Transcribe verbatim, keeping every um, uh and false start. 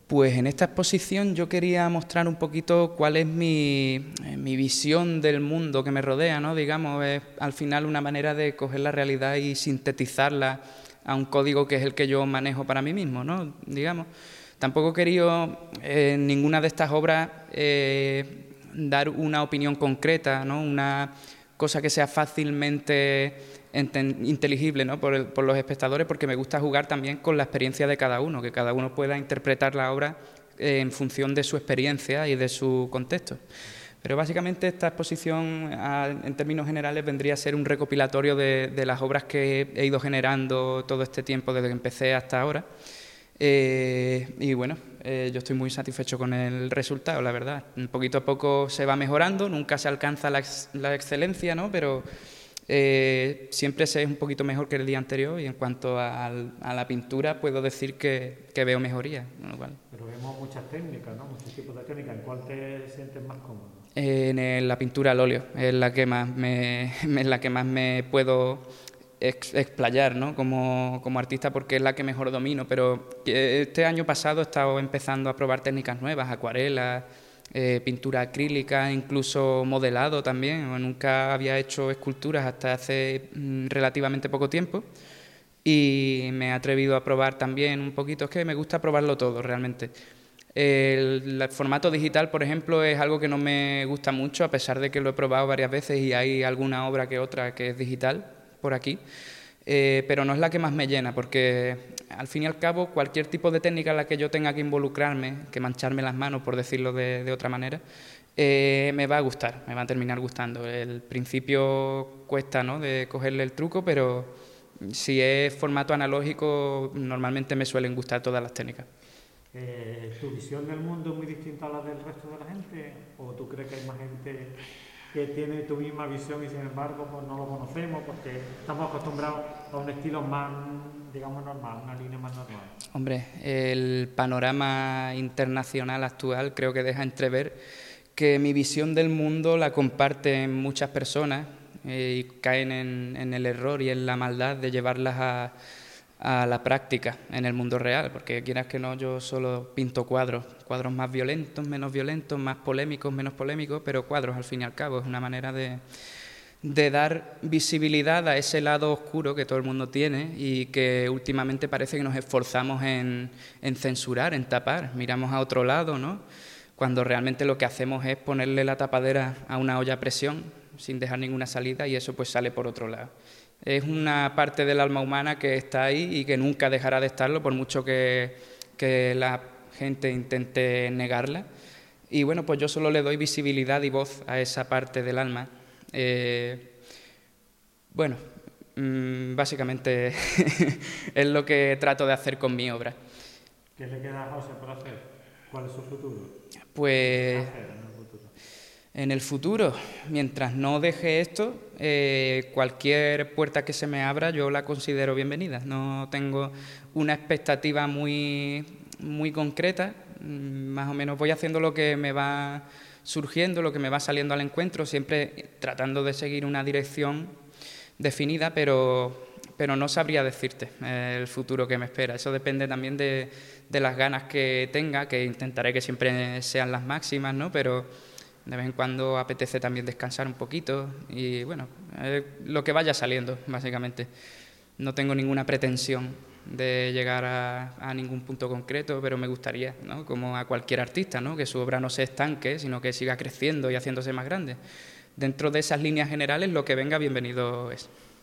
Pues en esta exposición yo quería mostrar un poquito cuál es mi, eh, mi visión del mundo que me rodea, ¿no? Digamos, es al final una manera de coger la realidad y sintetizarla a un código que es el que yo manejo para mí mismo, ¿no? Digamos. Tampoco he querido eh, en ninguna de estas obras eh, dar una opinión concreta, ¿no? Una cosa que sea fácilmente inteligible, ¿no? por, el, por los espectadores, porque me gusta jugar también con la experiencia de cada uno, que cada uno pueda interpretar la obra eh, en función de su experiencia y de su contexto. Pero básicamente esta exposición, a, en términos generales, vendría a ser un recopilatorio de, de las obras que he ido generando todo este tiempo desde que empecé hasta ahora. Eh, y bueno, eh, yo estoy muy satisfecho con el resultado, la verdad. Poquito a poco se va mejorando, nunca se alcanza la, ex, la excelencia, ¿no? Pero eh, siempre se es un poquito mejor que el día anterior, y en cuanto a, a la pintura puedo decir que, que veo mejoría. ¿No? Vale. Pero vemos muchas técnicas, ¿no? Muchos tipos de técnicas. ¿En cuál te sientes más cómodo? En el, la pintura al óleo es la que más me, es la que más me puedo explayar, ¿no? como, como artista, porque es la que mejor domino, pero este año pasado he estado empezando a probar técnicas nuevas, acuarelas, eh, pintura acrílica, incluso modelado también. Nunca había hecho esculturas hasta hace mm, relativamente poco tiempo, y me he atrevido a probar también un poquito. Es que me gusta probarlo todo realmente. El, el formato digital, por ejemplo, es algo que no me gusta mucho, a pesar de que lo he probado varias veces y hay alguna obra que otra que es digital por aquí, eh, pero no es la que más me llena, porque al fin y al cabo cualquier tipo de técnica en la que yo tenga que involucrarme, que mancharme las manos, por decirlo de, de otra manera, eh, me va a gustar, me va a terminar gustando. El principio cuesta, ¿no?, de cogerle el truco, pero si es formato analógico normalmente me suelen gustar todas las técnicas. Eh, ¿Tu visión del mundo es muy distinta a la del resto de la gente? ¿O tú crees que hay más gente que tiene tu misma visión y sin embargo pues no lo conocemos porque estamos acostumbrados a un estilo más, digamos, normal, una línea más normal? Hombre, el panorama internacional actual creo que deja entrever que mi visión del mundo la comparten muchas personas eh, y caen en, en el error y en la maldad de llevarlas a, a la práctica en el mundo real, porque quieras que no, yo solo pinto cuadros, cuadros más violentos, menos violentos, más polémicos, menos polémicos, pero cuadros al fin y al cabo. Es una manera de, de dar visibilidad a ese lado oscuro que todo el mundo tiene y que últimamente parece que nos esforzamos en, en censurar, en tapar. Miramos a otro lado, ¿no?, cuando realmente lo que hacemos es ponerle la tapadera a una olla a presión sin dejar ninguna salida, y eso pues sale por otro lado. Es una parte del alma humana que está ahí y que nunca dejará de estarlo, por mucho que, que la gente intente negarla. Y bueno, pues yo solo le doy visibilidad y voz a esa parte del alma. Eh, bueno, mmm, básicamente es lo que trato de hacer con mi obra. ¿Qué le queda a José por hacer? ¿Cuál es su futuro? Pues en el futuro, mientras no deje esto, eh, cualquier puerta que se me abra yo la considero bienvenida. No tengo una expectativa muy, muy concreta, más o menos voy haciendo lo que me va surgiendo, lo que me va saliendo al encuentro, siempre tratando de seguir una dirección definida, pero, pero no sabría decirte eh, el futuro que me espera. Eso depende también de, de las ganas que tenga, que intentaré que siempre sean las máximas, ¿no? Pero de vez en cuando apetece también descansar un poquito y, bueno, eh, lo que vaya saliendo, básicamente. No tengo ninguna pretensión de llegar a, a ningún punto concreto, pero me gustaría, ¿no?, como a cualquier artista, ¿no?, que su obra no se estanque, sino que siga creciendo y haciéndose más grande. Dentro de esas líneas generales, lo que venga, bienvenido es.